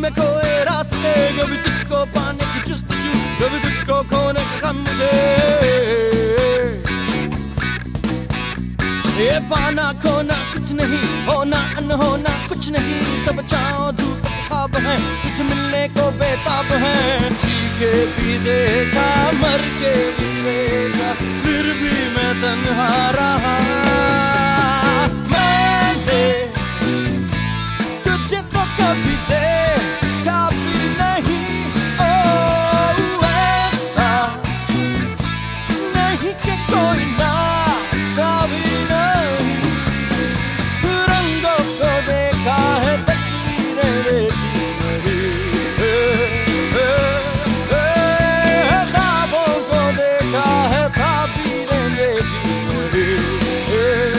में खोए रास्ते, कभी तुझको पाने की जुस्तजू, कभी तुझको खोने का गम मुझे। ये पाना खोना कुछ नहीं, होना अनहोना कुछ नहीं, सब छाँव धूप ख्वाब है, कुछ मिलने को बेताब है। जी के भी देखा, मर के भी देखा, फिर भी मैं तन्हा रहा। मैंने तुझे तो कभी देखा भी नहीं, ओ ऐसा नहीं कि कोई ना कभी नहीं। रंगों को देखा है, तस्वीरें देखी नहीं, ख्वाबों को देखा है, ताबीरें देखी नहीं।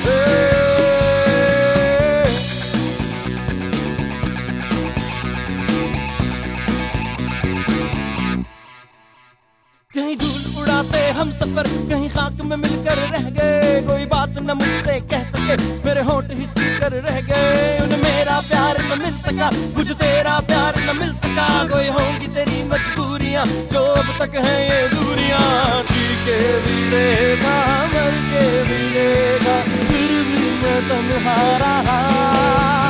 कहीं धूल उड़ाते हम सफर, कहीं खाक में मिलकर रह गए, कोई बात न मुझसे कह सके, मेरे होंठ ही सीकर रह गए। उन्हें मेरा प्यार न मिल सका, मुझे तेरा प्यार न मिल सका, कोई होंगी तेरी मजबूरियां जो अब तक हैं ये दूरियां। जी के भी देखा, मर के भी देखा, फिर भी मैं तन्हा रहा।